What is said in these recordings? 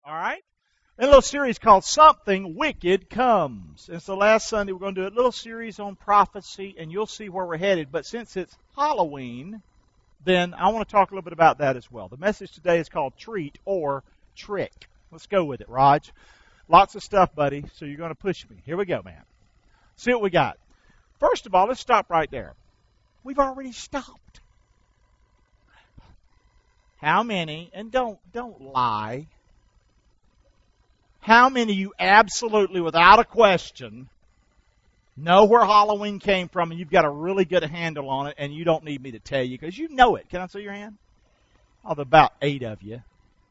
All right? A little series called Something Wicked Comes. And so last Sunday we're going to do a little series on prophecy, and you'll see where we're headed. But since it's Halloween, then I want to talk a little bit about that as well. The message today is called Treat or Trick. Let's go with it, Raj. Lots of stuff, buddy, so you're going to push me. Here we go, man. See what we got. First of all, let's stop right there. We've already stopped. How many, and don't lie, how many of you absolutely, without a question, know where Halloween came from and you've got a really good handle on it and you don't need me to tell you because you know it? Can I see your hand? Oh, about 8 of you.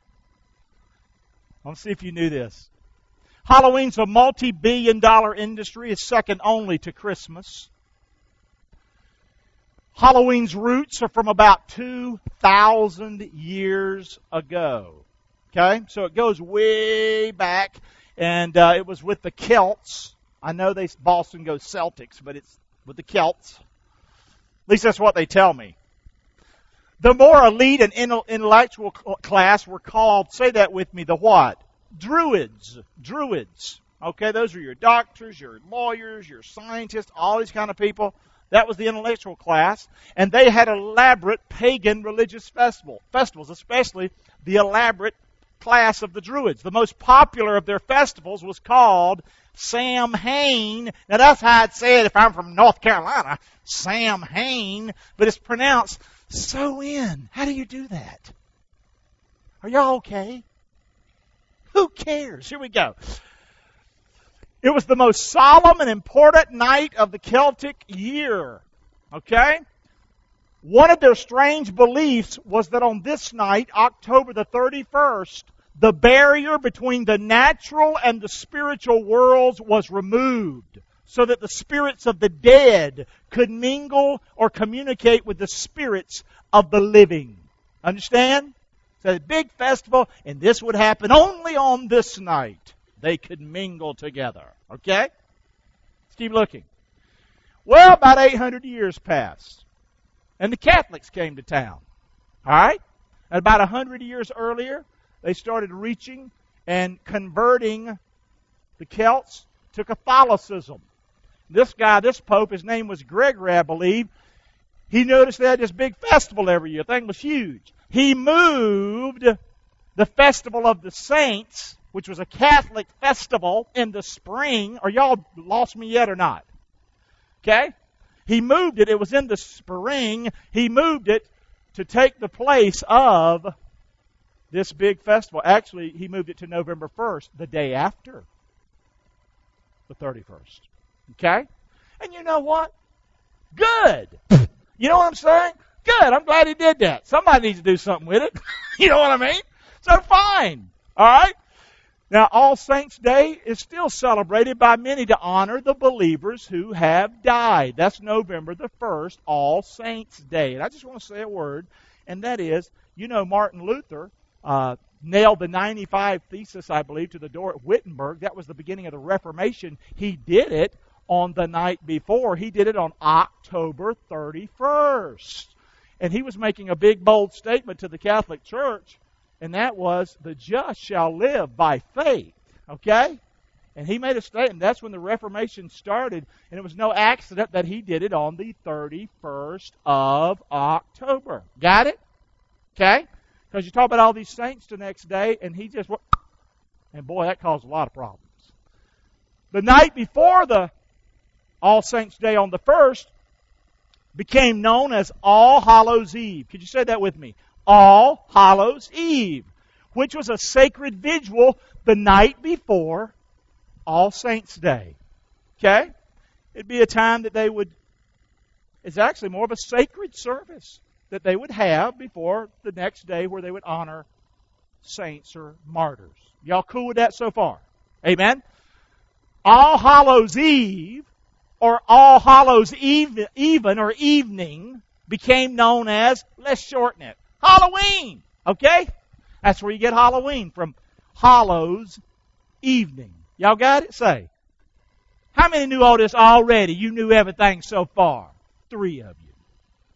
Let's see if you knew this. Halloween's a multi-billion-dollar industry. It's second only to Christmas. Halloween's roots are from about 2,000 years ago. Okay? So it goes way back, and it was with the Celts. I know Boston goes Celtics, but it's with the Celts. At least that's what they tell me. The more elite and intellectual class were called, say that with me, the what? Druids. Druids. Okay, those are your doctors, your lawyers, your scientists, all these kind of people. That was the intellectual class. And they had elaborate pagan religious festivals, especially the elaborate class of the Druids. The most popular of their festivals was called Samhain. Now that's how I'd say it if I'm from North Carolina. Samhain. But it's pronounced So-in. How do you do that? Are y'all okay? Who cares? Here we go. It was the most solemn and important night of the Celtic year. Okay? One of their strange beliefs was that on this night, October the 31st, the barrier between the natural and the spiritual worlds was removed so that the spirits of the dead could mingle or communicate with the spirits of the living. Understand? So a big festival, and this would happen only on this night. They could mingle together. Okay? Let's keep looking. Well, about 800 years passed. And the Catholics came to town. All right? And about 100 years earlier, they started reaching and converting the Celts to Catholicism. This guy, this pope, his name was Gregory, I believe. He noticed they had this big festival every year. The thing was huge. He moved the Festival of the Saints, which was a Catholic festival, in the spring. Are y'all lost me yet or not? Okay? He moved it. It was in the spring. He moved it to take the place of this big festival. Actually, he moved it to November 1st, the day after the 31st. Okay? And you know what? Good. You know what I'm saying? Good. I'm glad he did that. Somebody needs to do something with it. You know what I mean? So fine. All right? Now, All Saints' Day is still celebrated by many to honor the believers who have died. That's November the 1st, All Saints' Day. And I just want to say a word, and that is, you know, Martin Luther nailed the 95 Thesis, I believe, to the door at Wittenberg. That was the beginning of the Reformation. He did it on the night before. He did it on October 31st. And he was making a big, bold statement to the Catholic Church, and that was, the just shall live by faith. Okay? And he made a statement. That's when the Reformation started, and it was no accident that he did it on the 31st of October. Got it? Okay? Because you talk about all these saints the next day, and he just, and boy, that caused a lot of problems. The night before the All Saints' Day on the 1st became known as All Hallows' Eve. Could you say that with me? All Hallows' Eve, which was a sacred vigil the night before All Saints' Day. Okay? It'd be a time that they would, it's actually more of a sacred service that they would have before the next day where they would honor saints or martyrs. Y'all cool with that so far? Amen? All Hallows' Eve, or All Hallows' Even or evening, became known as, let's shorten it, Halloween. Okay? That's where you get Halloween from. Hallows evening. Y'all got it? Say. How many knew all this already? You knew everything so far. 3 of you.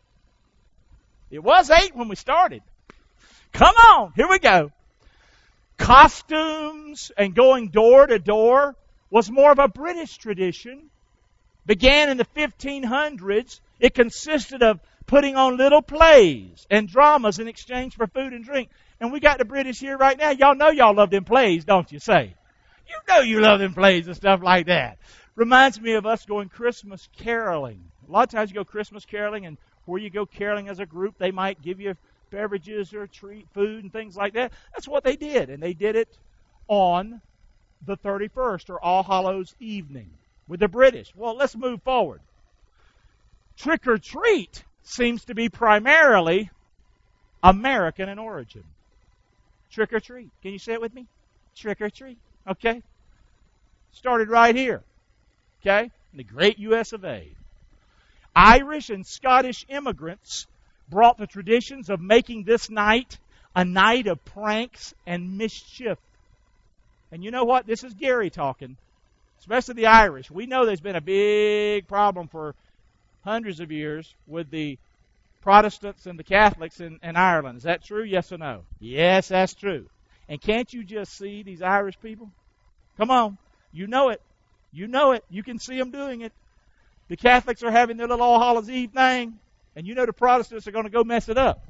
It was 8 when we started. Come on. Here we go. Costumes and going door to door was more of a British tradition. Began in the 1500s. It consisted of putting on little plays and dramas in exchange for food and drink. And we got the British here right now. Y'all know y'all love them plays, don't you say? You know you love them plays and stuff like that. Reminds me of us going Christmas caroling. A lot of times you go Christmas caroling, and where you go caroling as a group, they might give you beverages or treat food and things like that. That's what they did. And they did it on the 31st, or All Hallows evening, with the British. Well, let's move forward. Trick or treat seems to be primarily American in origin. Trick or treat. Can you say it with me? Trick or treat. Okay? Started right here. Okay? In the great U.S. of A. Irish and Scottish immigrants brought the traditions of making this night a night of pranks and mischief. And you know what? This is Gary talking, especially the Irish. We know there's been a big problem for hundreds of years with the Protestants and the Catholics in Ireland. Is that true? Yes or no? Yes, that's true. And can't you just see these Irish people? Come on. You know it. You know it. You can see them doing it. The Catholics are having their little All Hallows Eve thing, and you know the Protestants are going to go mess it up.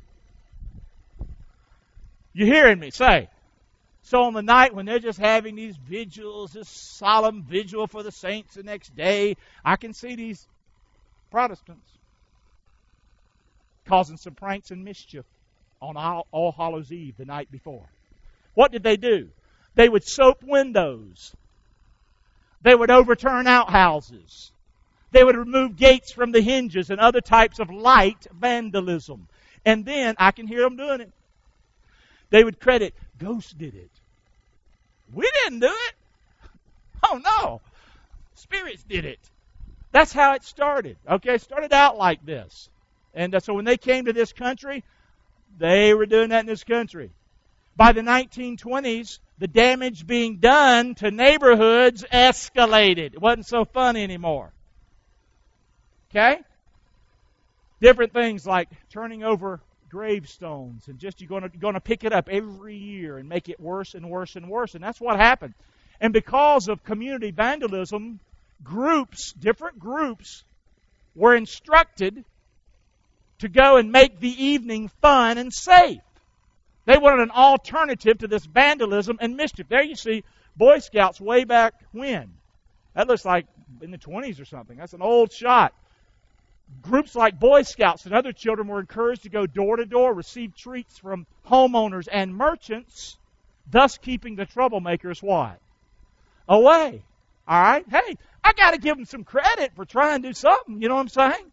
You hearing me? Say. So on the night when they're just having these vigils, this solemn vigil for the saints the next day, I can see these Protestants causing some pranks and mischief on All Hallows Eve the night before. What did they do? They would soap windows. They would overturn outhouses. They would remove gates from the hinges and other types of light vandalism. And then, I can hear them doing it, they would credit, ghosts did it. We didn't do it. Oh no. Spirits did it. That's how it started. Okay, it started out like this. And so when they came to this country, they were doing that in this country. By the 1920s, the damage being done to neighborhoods escalated. It wasn't so fun anymore. Okay? Different things like turning over gravestones and just you're going to pick it up every year and make it worse and worse and worse. And that's what happened. And because of community vandalism, different groups, were instructed to go and make the evening fun and safe. They wanted an alternative to this vandalism and mischief. There you see Boy Scouts way back when. That looks like in the 20s or something. That's an old shot. Groups like Boy Scouts and other children were encouraged to go door to door, receive treats from homeowners and merchants, thus keeping the troublemakers what? Away. All right? Hey, I got to give them some credit for trying to do something. You know what I'm saying?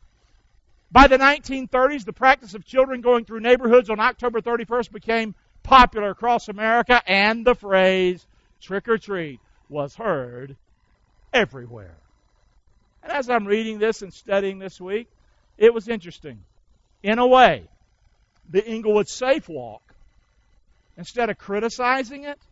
By the 1930s, the practice of children going through neighborhoods on October 31st became popular across America, and the phrase trick or treat was heard everywhere. And as I'm reading this and studying this week, it was interesting. In a way, the Inglewood Safe Walk, instead of criticizing it,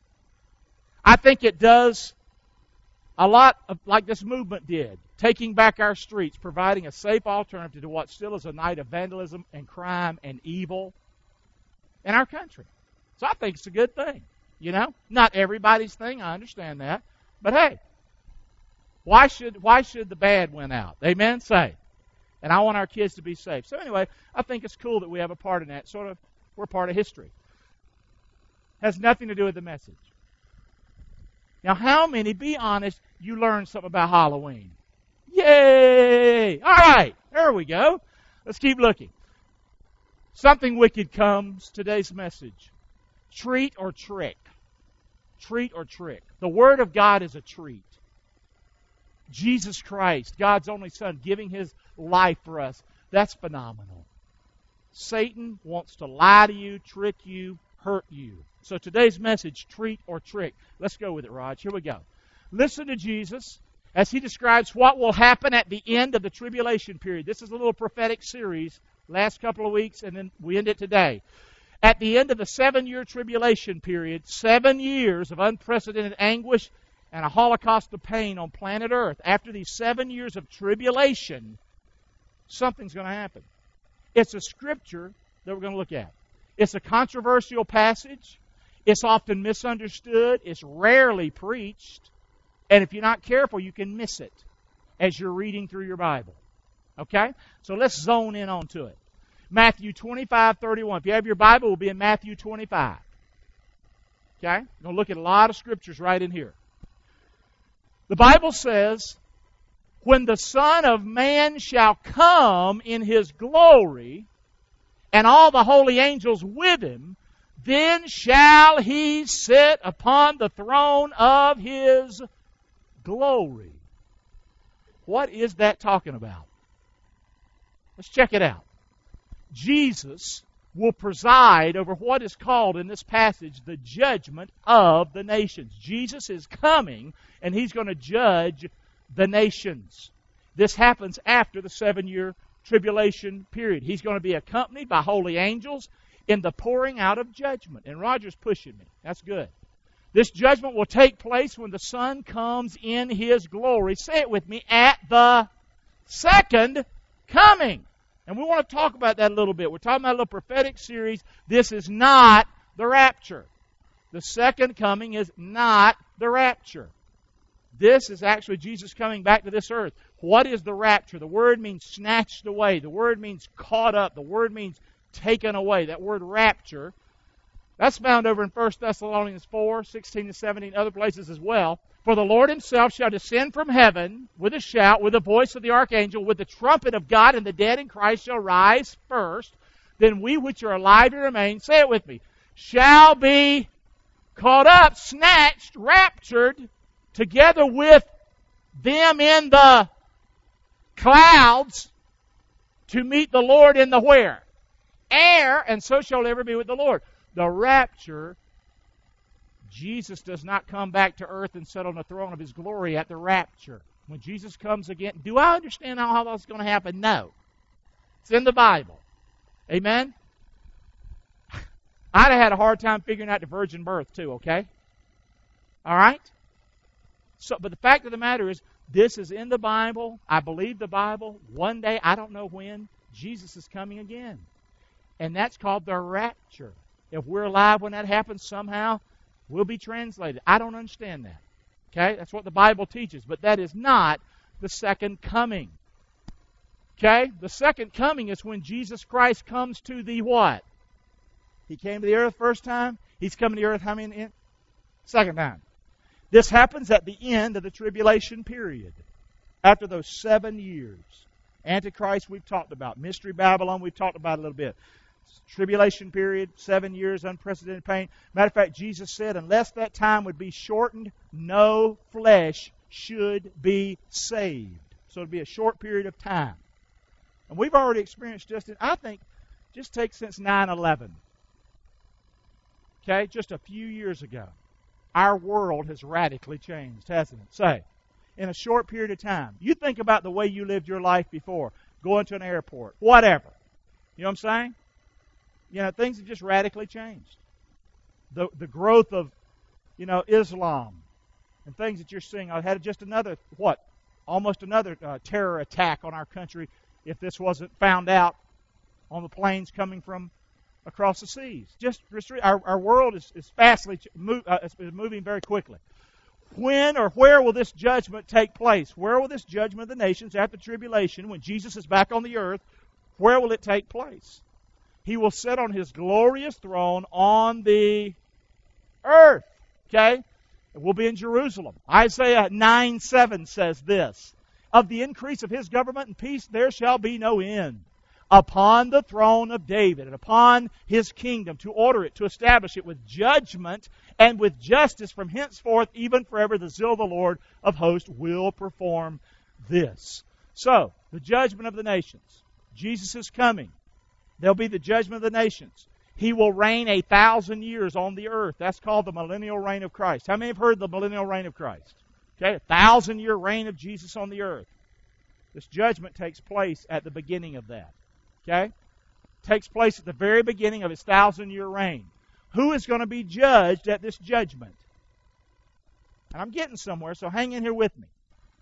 I think it does a lot of, like this movement did, taking back our streets, providing a safe alternative to what still is a night of vandalism and crime and evil in our country. So I think it's a good thing. You know, not everybody's thing, I understand that. But hey, why should the bad win out? Amen? Say. And I want our kids to be safe. So anyway, I think it's cool that we have a part in that. Sort of, we're part of history. Has nothing to do with the message. Now, how many, be honest, you learned something about Halloween? Yay! All right, there we go. Let's keep looking. Something wicked comes, today's message. Treat or trick. Treat or trick. The Word of God is a treat. Jesus Christ, God's only Son, giving His life for us. That's phenomenal. Satan wants to lie to you, trick you, hurt you. So today's message, treat or trick. Let's go with it, Raj. Here we go. Listen to Jesus as He describes what will happen at the end of the tribulation period. This is a little prophetic series, last couple of weeks, and then we end it today. At the end of the 7-year tribulation period, 7 years of unprecedented anguish and a holocaust of pain on planet Earth. After these 7 years of tribulation, something's going to happen. It's a scripture that we're going to look at. It's a controversial passage. It's often misunderstood. It's rarely preached. And if you're not careful, you can miss it as you're reading through your Bible. Okay? So let's zone in onto it. Matthew 25:31. If you have your Bible, we'll be in Matthew 25. Okay? We're going to look at a lot of scriptures right in here. The Bible says, when the Son of Man shall come in His glory, and all the holy angels with Him, then shall He sit upon the throne of His glory. What is that talking about? Let's check it out. Jesus will preside over what is called in this passage the judgment of the nations. Jesus is coming, and He's going to judge the nations. This happens after the 7-year tribulation period. He's going to be accompanied by holy angels in the pouring out of judgment. And Roger's pushing me. That's good. This judgment will take place when the Son comes in His glory. Say it with me, at the second coming. And we want to talk about that a little bit. We're talking about a little prophetic series. This is not the rapture. The second coming is not the rapture. This is actually Jesus coming back to this earth. What is the rapture? The word means snatched away. The word means caught up. The word means taken away. That word rapture, that's found over in 1 Thessalonians 4, 16 to 17, other places as well. For the Lord Himself shall descend from heaven with a shout, with the voice of the archangel, with the trumpet of God, and the dead in Christ shall rise first. Then we which are alive and remain, say it with me, shall be caught up, snatched, raptured, together with them in the clouds to meet the Lord in the where? Air, and so shall ever be with the Lord. The rapture, Jesus does not come back to earth and sit on the throne of His glory at the rapture. When Jesus comes again, do I understand how that's going to happen? No. It's in the Bible. Amen? I'd have had a hard time figuring out the virgin birth too, okay? All right? So, but the fact of the matter is, this is in the Bible. I believe the Bible. One day, I don't know when, Jesus is coming again. And that's called the rapture. If we're alive when that happens somehow, we'll be translated. I don't understand that. Okay? That's what the Bible teaches. But that is not the second coming. Okay? The second coming is when Jesus Christ comes to the what? He came to the earth first time. He's coming to the earth how many? Second time. This happens at the end of the tribulation period. After those 7 years. Antichrist we've talked about. Mystery Babylon we've talked about a little bit. Tribulation period, 7 years, unprecedented pain. Matter of fact, Jesus said, unless that time would be shortened, no flesh should be saved. So it'll be a short period of time. And we've already experienced just take since 9/11. Okay, just a few years ago. Our world has radically changed, hasn't it? Say, in a short period of time. You think about the way you lived your life before. Going to an airport, whatever. You know what I'm saying? You know, things have just radically changed. The growth of, Islam and things that you're seeing. I had just almost another terror attack on our country if this wasn't found out on the planes coming from across the seas. Our world is moving very quickly. When or where will this judgment take place? Where will this judgment of the nations after tribulation, when Jesus is back on the earth, where will it take place? He will sit on His glorious throne on the earth. Okay? It will be in Jerusalem. Isaiah 9:7 says this. Of the increase of His government and peace there shall be no end. Upon the throne of David and upon His kingdom, to order it, to establish it with judgment and with justice from henceforth, even forever. The zeal of the Lord of hosts will perform this. So, the judgment of the nations. Jesus is coming. There'll be the judgment of the nations. He will reign 1,000 years on the earth. That's called the millennial reign of Christ. How many have heard the millennial reign of Christ? Okay, 1,000-year reign of Jesus on the earth. This judgment takes place at the beginning of that. Okay? Takes place at the very beginning of His 1,000-year reign. Who is going to be judged at this judgment? And I'm getting somewhere, so hang in here with me.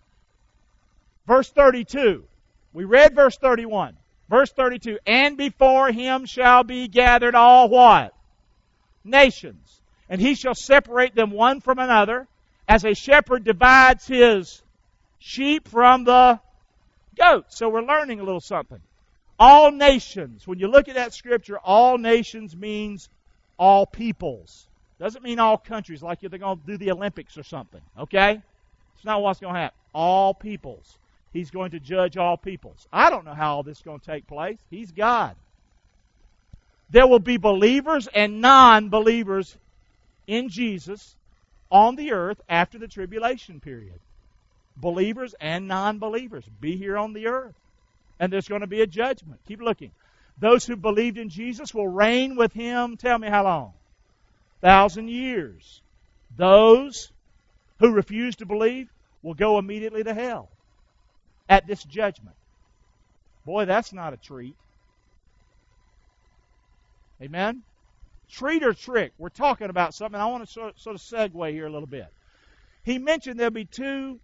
Verse 32. We read verse 31. Verse 32, and before Him shall be gathered all what? Nations. And he shall separate them one from another, as a shepherd divides his sheep from the goats. So we're learning a little something. All nations. When you look at that scripture, all nations means all peoples. Doesn't mean all countries, like they're going to do the Olympics or something. Okay? It's not what's going to happen. All peoples. He's going to judge all peoples. I don't know how all this is going to take place. He's God. There will be believers and non-believers in Jesus on the earth after the tribulation period. Believers and non-believers be here on the earth. And there's going to be a judgment. Keep looking. Those who believed in Jesus will reign with Him, tell me how long? 1,000 years. Those who refuse to believe will go immediately to hell at this judgment. Boy, that's not a treat. Amen? Treat or trick? We're talking about something. I want to sort of segue here a little bit. He mentioned there'll be two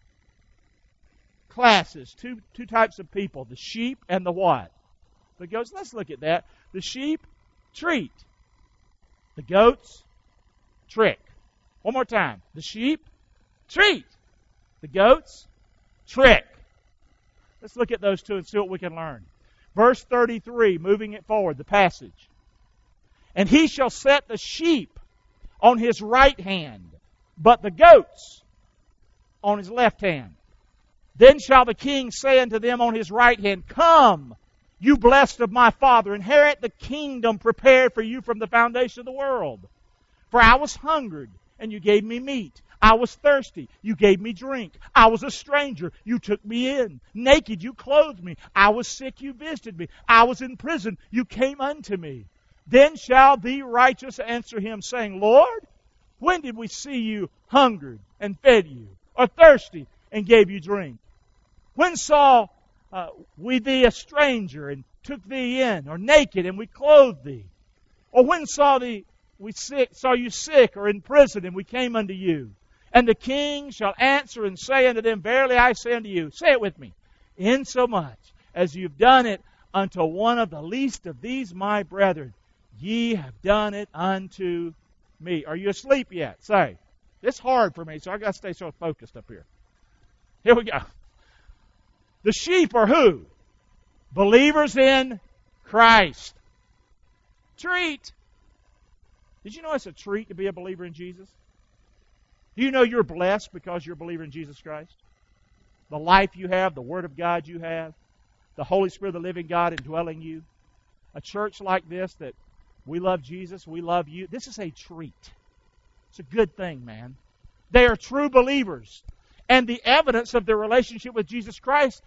classes, two types of people, the sheep and the what? The goats. Let's look at that. The sheep, treat. The goats, trick. One more time. The sheep, treat. The goats, trick. Let's look at those two and see what we can learn. Verse 33, moving it forward, the passage. And he shall set the sheep on his right hand, but the goats on his left hand. Then shall the king say unto them on his right hand, Come, you blessed of my Father, inherit the kingdom prepared for you from the foundation of the world. For I was hungered, and you gave me meat. I was thirsty, you gave me drink. I was a stranger, you took me in. Naked, you clothed me. I was sick, you visited me. I was in prison, you came unto me. Then shall the righteous answer him, saying, Lord, when did we see you hungered and fed you, or thirsty and gave you drink? When saw we thee a stranger and took thee in, or naked and we clothed thee? Or when saw you sick or in prison and we came unto you? And the king shall answer and say unto them, Verily I say unto you, say it with me, insomuch as you've done it unto one of the least of these my brethren, ye have done it unto me. Are you asleep yet? Say. It's hard for me, so I've got to stay so focused up here. Here we go. The sheep are who? Believers in Christ. Treat. Did you know it's a treat to be a believer in Jesus? Do you know you're blessed because you're a believer in Jesus Christ? The life you have, the Word of God you have, the Holy Spirit of the living God indwelling you. A church like this that we love Jesus, we love you. This is a treat. It's a good thing, man. They are true believers. And the evidence of their relationship with Jesus Christ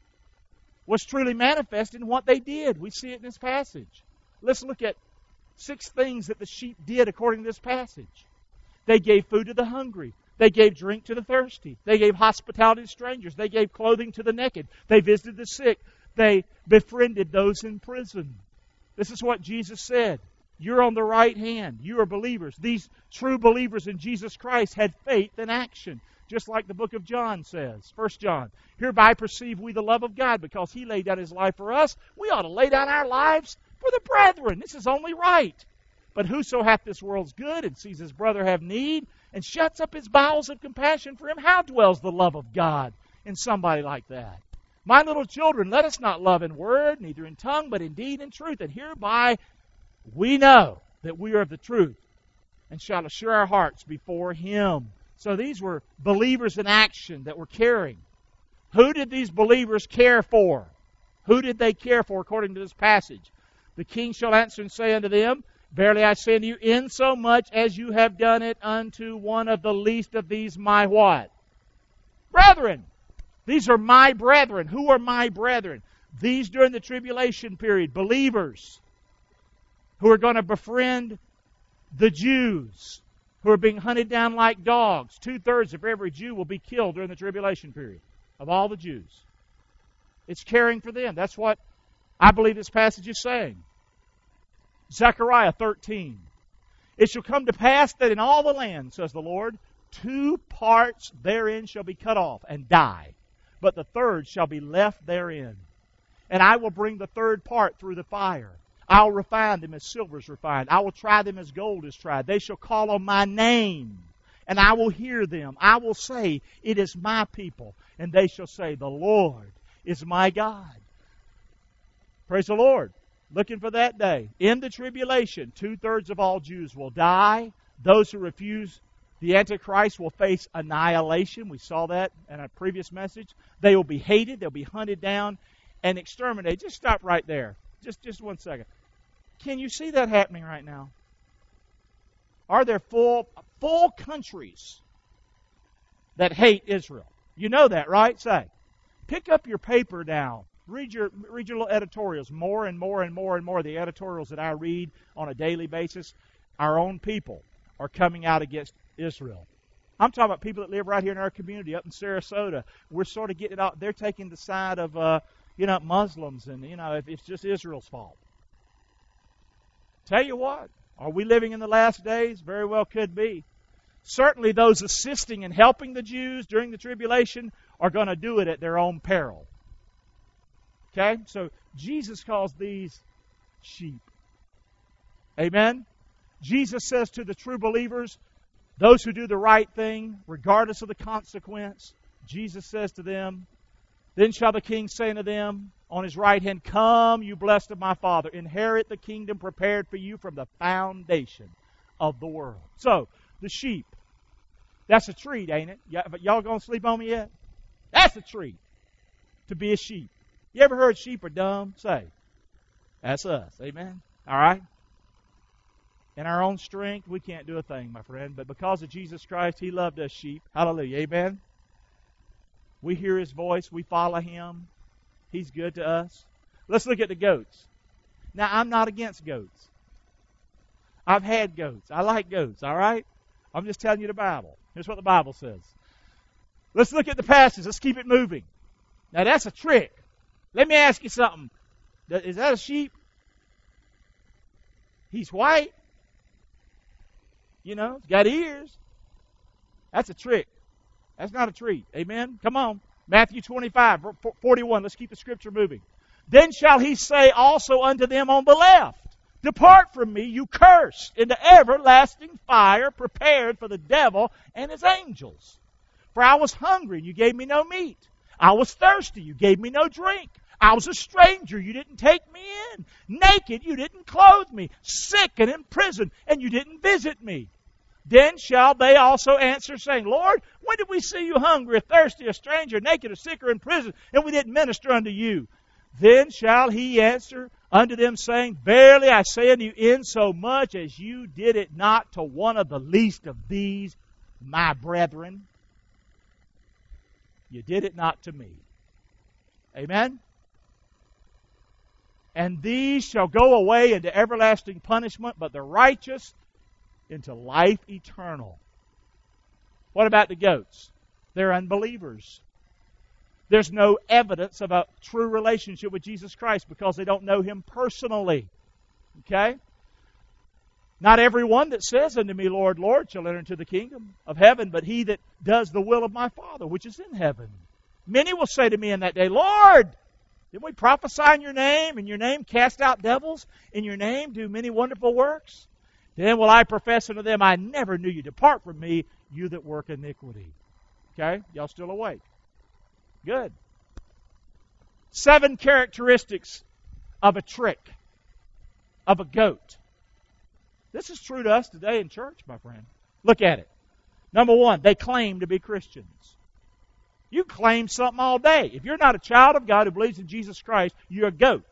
was truly manifest in what they did. We see it in this passage. Let's look at 6 things that the sheep did according to this passage. They gave food to the hungry. They gave drink to the thirsty. They gave hospitality to strangers. They gave clothing to the naked. They visited the sick. They befriended those in prison. This is what Jesus said. You're on the right hand. You are believers. These true believers in Jesus Christ had faith in action. Just like the book of John says, 1 John. Hereby perceive we the love of God, because He laid down His life for us. We ought to lay down our lives for the brethren. This is only right. But whoso hath this world's good and sees his brother have need and shuts up his bowels of compassion for him, how dwells the love of God in somebody like that? My little children, let us not love in word, neither in tongue, but in deed and truth. And hereby we know that we are of the truth, and shall assure our hearts before Him. So these were believers in action that were caring. Who did these believers care for? Who did they care for according to this passage? The king shall answer and say unto them, Verily I say unto you, insomuch as you have done it unto one of the least of these my what? Brethren. These are my brethren. Who are my brethren? These during the tribulation period, believers who are going to befriend the Jews who are being hunted down like dogs. 2/3 of every Jew will be killed during the tribulation period, of all the Jews. It's caring for them. That's what I believe this passage is saying. Zechariah 13. It shall come to pass that in all the land, says the Lord, 2 parts therein shall be cut off and die, but the third shall be left therein. And I will bring the third part through the fire. I'll refine them as silver is refined. I will try them as gold is tried. They shall call on my name, and I will hear them. I will say, it is my people. And they shall say, the Lord is my God. Praise the Lord. Looking for that day. In the tribulation, 2/3 of all Jews will die. Those who refuse the Antichrist will face annihilation. We saw that in a previous message. They will be hated. They'll be hunted down and exterminated. Just stop right there. Just 1 second. Can you see that happening right now? Are there full countries that hate Israel? You know that, right? Say. Pick up your paper now. Read your little editorials. More and more and more and more. The editorials that I read on a daily basis, our own people are coming out against Israel. I'm talking about people that live right here in our community up in Sarasota. We're sort of getting it out. They're taking the side of, Muslims, and, it's just Israel's fault. Tell you what, are we living in the last days? Very well could be. Certainly those assisting and helping the Jews during the tribulation are going to do it at their own peril. Okay? So Jesus calls these sheep. Amen? Jesus says to the true believers, those who do the right thing, regardless of the consequence, Jesus says to them, then shall the king say unto them on his right hand, come, you blessed of my Father, inherit the kingdom prepared for you from the foundation of the world. So, the sheep. That's a treat, ain't it? Y'all going to sleep on me yet? That's a treat, to be a sheep. You ever heard sheep are dumb? Say, that's us. Amen? All right? In our own strength, we can't do a thing, my friend. But because of Jesus Christ, He loved us sheep. Hallelujah. Amen? We hear His voice. We follow Him. He's good to us. Let's look at the goats. Now, I'm not against goats. I've had goats. I like goats, all right? I'm just telling you the Bible. Here's what the Bible says. Let's look at the passage. Let's keep it moving. Now, that's a trick. Let me ask you something. Is that a sheep? He's white. He's got ears. That's a trick. That's not a treat. Amen? Come on. Matthew 25:41. Let's keep the scripture moving. Then shall He say also unto them on the left, depart from me, you cursed, into everlasting fire prepared for the devil and his angels. For I was hungry, and you gave me no meat. I was thirsty, you gave me no drink. I was a stranger, you didn't take me in. Naked, you didn't clothe me. Sick and in prison, and you didn't visit me. Then shall they also answer, saying, Lord, when did we see you hungry, or thirsty, a stranger, naked, or sick, or in prison, and we didn't minister unto you? Then shall He answer unto them, saying, verily I say unto you, insomuch as you did it not to one of the least of these, my brethren, you did it not to me. Amen? And these shall go away into everlasting punishment, but the righteous into life eternal. What about the goats? They're unbelievers. There's no evidence of a true relationship with Jesus Christ because they don't know Him personally. Okay? Not everyone that says unto me, Lord, Lord, shall enter into the kingdom of heaven, but he that does the will of my Father, which is in heaven. Many will say to me in that day, Lord, didn't we prophesy in your name? In your name cast out devils? In your name do many wonderful works? Then will I profess unto them, I never knew you. Depart from me, you that work iniquity. Okay? Y'all still awake? Good. 7 characteristics of a trick, of a goat. This is true to us today in church, my friend. Look at it. Number 1, they claim to be Christians. You claim something all day. If you're not a child of God who believes in Jesus Christ, you're a goat.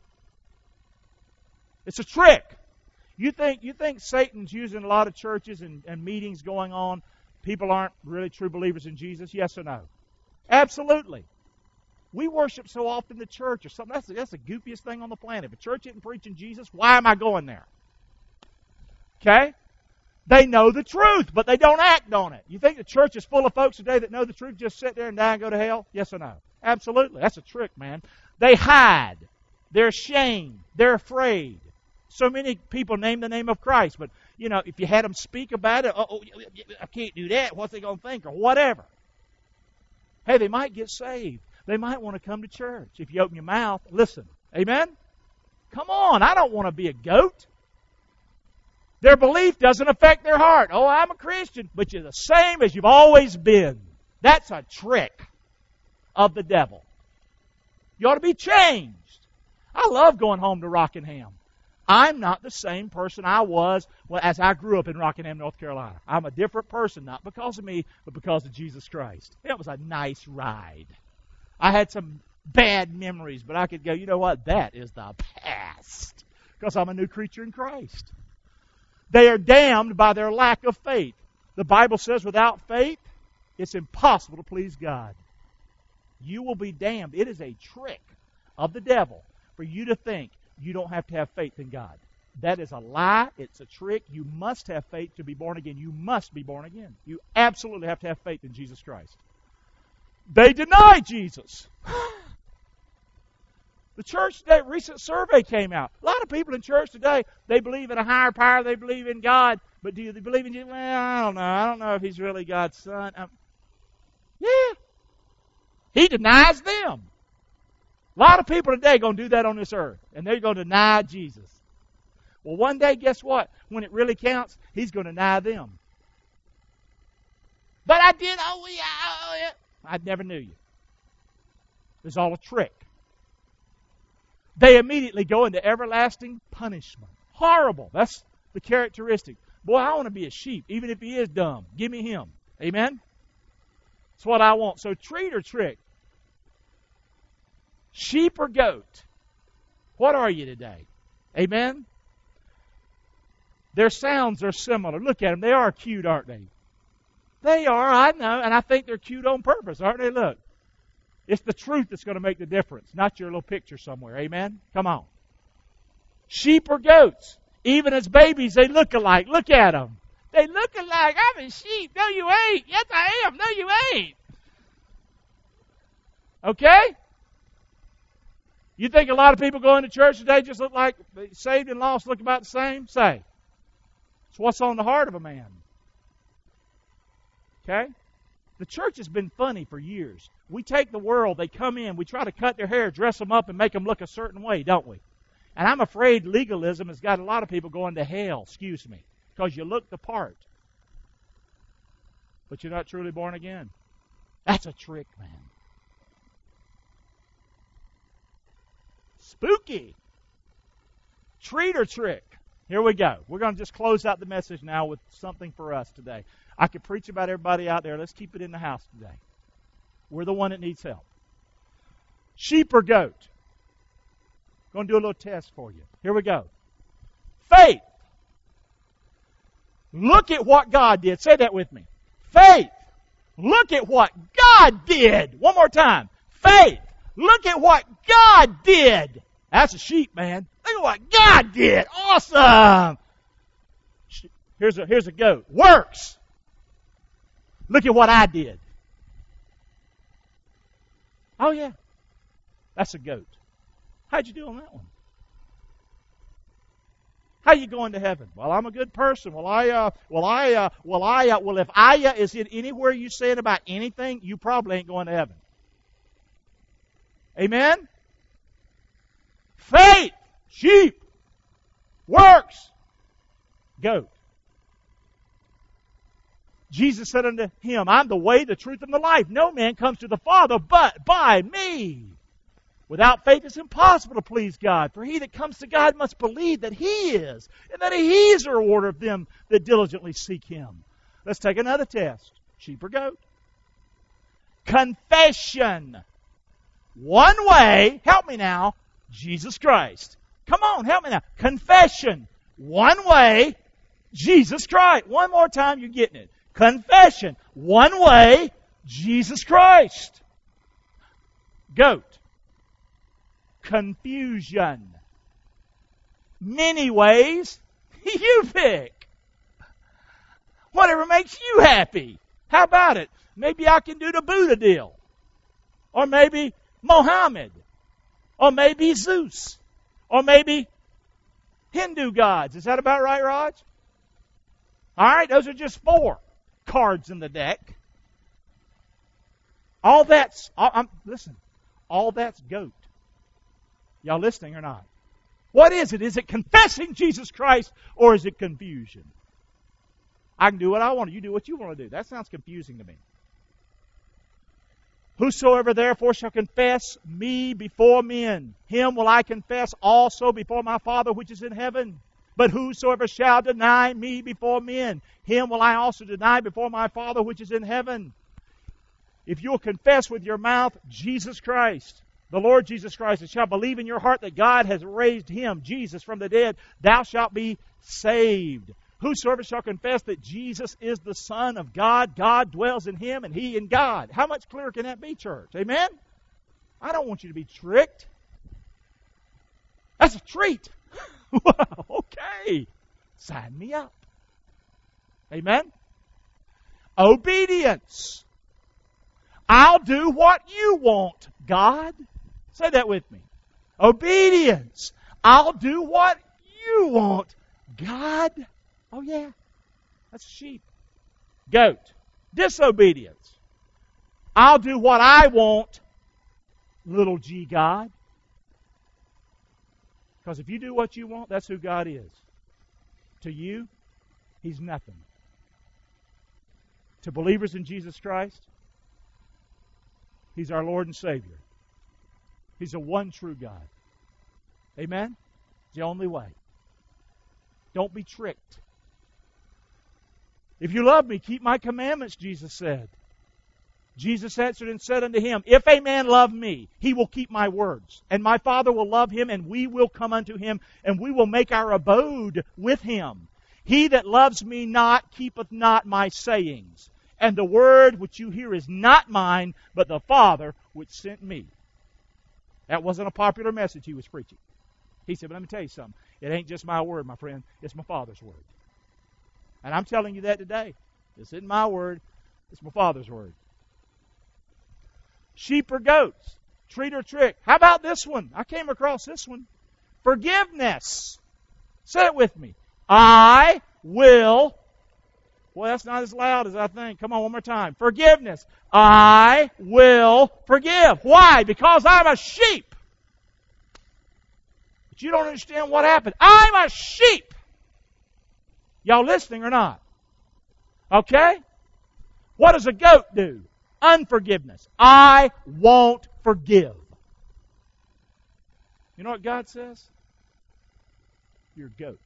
It's a trick. You think Satan's using a lot of churches and meetings going on, people aren't really true believers in Jesus? Yes or no? Absolutely. We worship so often the church or something. That's the goofiest thing on the planet. If a church isn't preaching Jesus, why am I going there? Okay? They know the truth, but they don't act on it. You think the church is full of folks today that know the truth, just sit there and die and go to hell? Yes or no? Absolutely. That's a trick, man. They hide. They're ashamed. They're afraid. So many people name the name of Christ, but, if you had them speak about it, I can't do that. What's they going to think? Or whatever. Hey, they might get saved. They might want to come to church. If you open your mouth, listen. Amen? Come on, I don't want to be a goat. Their belief doesn't affect their heart. Oh, I'm a Christian, but you're the same as you've always been. That's a trick of the devil. You ought to be changed. I love going home to Rockingham. I'm not the same person I was as I grew up in Rockingham, North Carolina. I'm a different person, not because of me, but because of Jesus Christ. It was a nice ride. I had some bad memories, but I could go, you know what? That is the past. Because I'm a new creature in Christ. They are damned by their lack of faith. The Bible says without faith, it's impossible to please God. You will be damned. It is a trick of the devil for you to think you don't have to have faith in God. That is a lie. It's a trick. You must have faith to be born again. You must be born again. You absolutely have to have faith in Jesus Christ. They deny Jesus. The church, that recent survey came out. A lot of people in church today, they believe in a higher power. They believe in God. But do they believe in Jesus? Well, I don't know. I don't know if He's really God's Son. Yeah. He denies them. A lot of people today are going to do that on this earth. And they're going to deny Jesus. Well, one day, guess what? When it really counts, He's going to deny them. But I did, yeah. I never knew you. It was all a trick. They immediately go into everlasting punishment. Horrible. That's the characteristic. Boy, I want to be a sheep, even if he is dumb. Give me him. Amen? That's what I want. So treat or trick? Sheep or goat? What are you today? Amen? Their sounds are similar. Look at them. They are cute, aren't they? They are, I know, and I think they're cute on purpose, aren't they? Look. It's the truth that's going to make the difference, not your little picture somewhere. Amen? Come on. Sheep or goats? Even as babies, they look alike. Look at them. They look alike. I'm a sheep. No, you ain't. Yes, I am. No, you ain't. Okay? You think a lot of people going to church today just look like saved and lost, look about the same? Say. It's what's on the heart of a man. Okay? The church has been funny for years. We take the world, they come in, we try to cut their hair, dress them up, and make them look a certain way, don't we? And I'm afraid legalism has got a lot of people going to hell, excuse me, because you look the part. But you're not truly born again. That's a trick, man. Spooky. Treat or trick? Here we go. We're going to just close out the message now with something for us today. I could preach about everybody out there. Let's keep it in the house today. We're the one that needs help. Sheep or goat? Going to do a little test for you. Here we go. Faith. Look at what God did. Say that with me. Faith. Look at what God did. One more time. Faith. Look at what God did. That's a sheep, man. Look at what God did. Awesome. Here's a goat. Works. Look at what I did. Oh, yeah. That's a goat. How'd you do on that one? How you going to heaven? Well, I'm a good person. If I is in anywhere you say it about anything, you probably ain't going to heaven. Amen? Faith, sheep, works, goat. Jesus said unto him, I'm the way, the truth, and the life. No man comes to the Father but by me. Without faith it's impossible to please God. For he that comes to God must believe that He is, and that He is a rewarder of them that diligently seek Him. Let's take another test. Sheep or goat? Confession. One way, help me now, Jesus Christ. Come on, help me now. Confession. One way, Jesus Christ. One more time, you're getting it. Confession. One way, Jesus Christ. Goat. Confusion. Many ways. You pick. Whatever makes you happy. How about it? Maybe I can do the Buddha deal. Or maybe Mohammed. Or maybe Zeus. Or maybe Hindu gods. Is that about right, Raj? All right, those are just 4 cards in the deck. All that's goat. Y'all listening or not? What is it? Is it confessing Jesus Christ or is it confusion? I can do what I want. You do what you want to do. That sounds confusing to me. Whosoever therefore shall confess me before men, him will I confess also before my Father which is in heaven. But whosoever shall deny me before men, him will I also deny before my Father which is in heaven. If you'll confess with your mouth Jesus Christ, the Lord Jesus Christ, and shall believe in your heart that God has raised him, Jesus, from the dead, thou shalt be saved. Whosoever shall confess that Jesus is the Son of God, God dwells in him and he in God. How much clearer can that be, church? Amen? I don't want you to be tricked. That's a treat. Okay. Sign me up. Amen? Obedience. I'll do what you want, God. Say that with me. Obedience. I'll do what you want, God. Oh, yeah. That's a sheep. Goat. Disobedience. I'll do what I want, little g God. Because if you do what you want, that's who God is. To you, he's nothing. To believers in Jesus Christ, he's our Lord and Savior. He's the one true God. Amen? It's the only way. Don't be tricked. If you love me, keep my commandments, Jesus said. Jesus answered and said unto him, If a man love me, he will keep my words. And my Father will love him, and we will come unto him, and we will make our abode with him. He that loves me not keepeth not my sayings. And the word which you hear is not mine, but the Father which sent me. That wasn't a popular message he was preaching. He said, but let me tell you something. It ain't just my word, my friend. It's my Father's word. And I'm telling you that today. This isn't my word. It's my Father's word. Sheep or goats? Treat or trick? How about this one? I came across this one. Forgiveness. Say it with me. I will. Well, that's not as loud as I think. Come on, one more time. Forgiveness. I will forgive. Why? Because I'm a sheep. But you don't understand what happened. I'm a sheep. Y'all listening or not? Okay? What does a goat do? Unforgiveness. I won't forgive. You know what God says? You're a goat.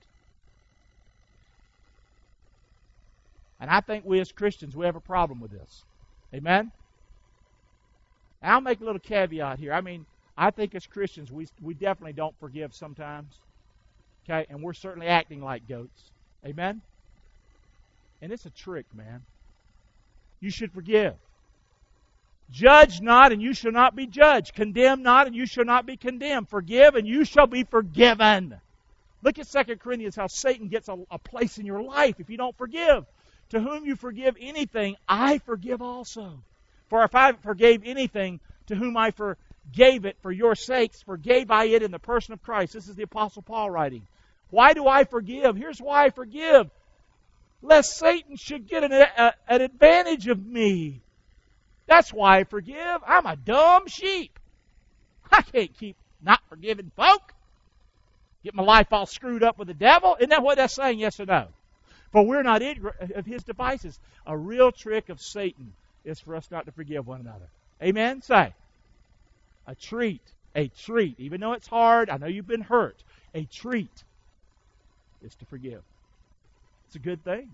And I think we as Christians, we have a problem with this. Amen? And I'll make a little caveat here. I mean, I think as Christians, we definitely don't forgive sometimes. Okay? And we're certainly acting like goats. Amen? And it's a trick, man. You should forgive. Judge not, and you shall not be judged. Condemn not, and you shall not be condemned. Forgive, and you shall be forgiven. Look at 2 Corinthians, how Satan gets a place in your life if you don't forgive. To whom you forgive anything, I forgive also. For if I forgave anything, to whom I forgave it for your sakes, forgave I it in the person of Christ. This is the Apostle Paul writing. Why do I forgive? Here's why I forgive. Lest Satan should get an advantage of me. That's why I forgive. I'm a dumb sheep. I can't keep not forgiving folk. Get my life all screwed up with the devil. Isn't that what that's saying? Yes or no? For we're not ignorant of his devices. A real trick of Satan is for us not to forgive one another. Amen? Say. A treat. A treat. Even though it's hard, I know you've been hurt. A treat is to forgive. It's a good thing.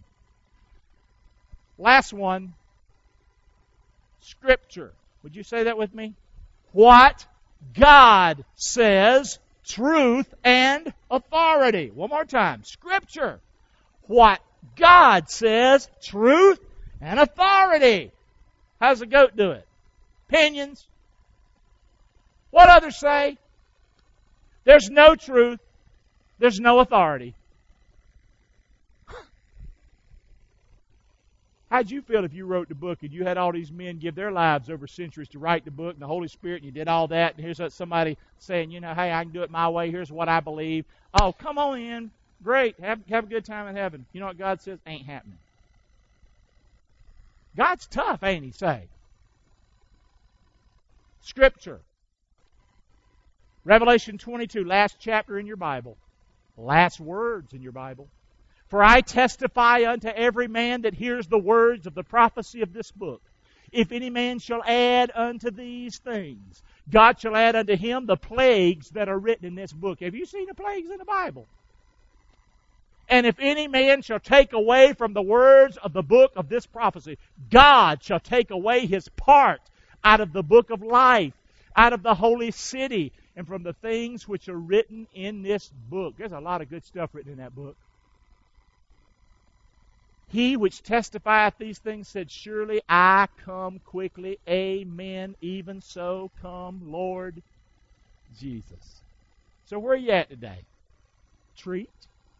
Last one. Scripture. Would you say that with me? What God says, truth and authority. One more time. Scripture. What God says, truth and authority. How does a goat do it? Opinions. What others say? There's no truth. There's no authority. How'd you feel if you wrote the book and you had all these men give their lives over centuries to write the book and the Holy Spirit and you did all that and here's somebody saying, you know, hey, I can do it my way. Here's what I believe. Oh, come on in. Great. Have a good time in heaven. You know what God says? Ain't happening. God's tough, ain't he, say? Scripture. Revelation 22, last chapter in your Bible. Last words in your Bible. For I testify unto every man that hears the words of the prophecy of this book. If any man shall add unto these things, God shall add unto him the plagues that are written in this book. Have you seen the plagues in the Bible? And if any man shall take away from the words of the book of this prophecy, God shall take away his part out of the book of life, out of the holy city, and from the things which are written in this book. There's a lot of good stuff written in that book. He which testifieth these things said, Surely I come quickly. Amen. Even so come, Lord Jesus. So where are you at today? Treat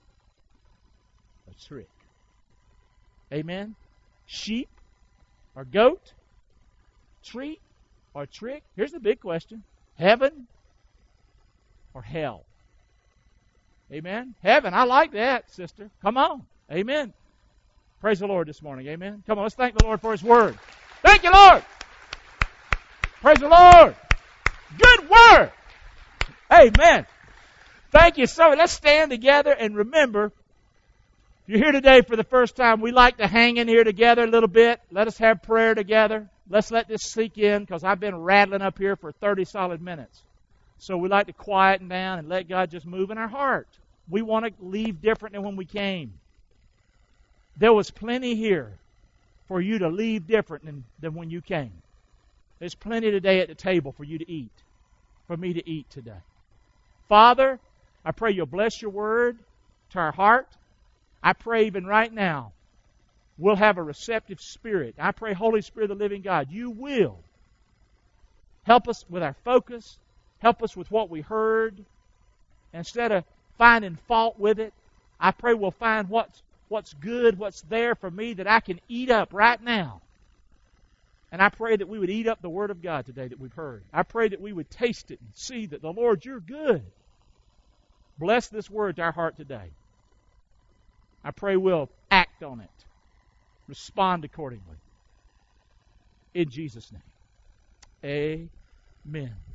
or trick? Amen. Sheep or goat? Treat or trick? Here's the big question. Heaven or hell? Amen. Heaven. I like that, sister. Come on. Amen. Praise the Lord this morning. Amen. Come on, let's thank the Lord for His Word. Thank you, Lord. Praise the Lord. Good Word. Amen. Thank you so much. Let's stand together and remember, if you're here today for the first time, we like to hang in here together a little bit. Let us have prayer together. Let's let this sink in because I've been rattling up here for 30 solid minutes. So we like to quieten down and let God just move in our heart. We want to leave different than when we came. There was plenty here for you to leave different than when you came. There's plenty today at the table for you to eat, for me to eat today. Father, I pray you'll bless your word to our heart. I pray even right now we'll have a receptive spirit. I pray, Holy Spirit of the living God, you will help us with our focus, help us with what we heard. Instead of finding fault with it, I pray we'll find what's good, what's there for me that I can eat up right now. And I pray that we would eat up the Word of God today that we've heard. I pray that we would taste it and see that the Lord, you're good. Bless this Word to our heart today. I pray we'll act on it, respond accordingly. In Jesus' name, amen.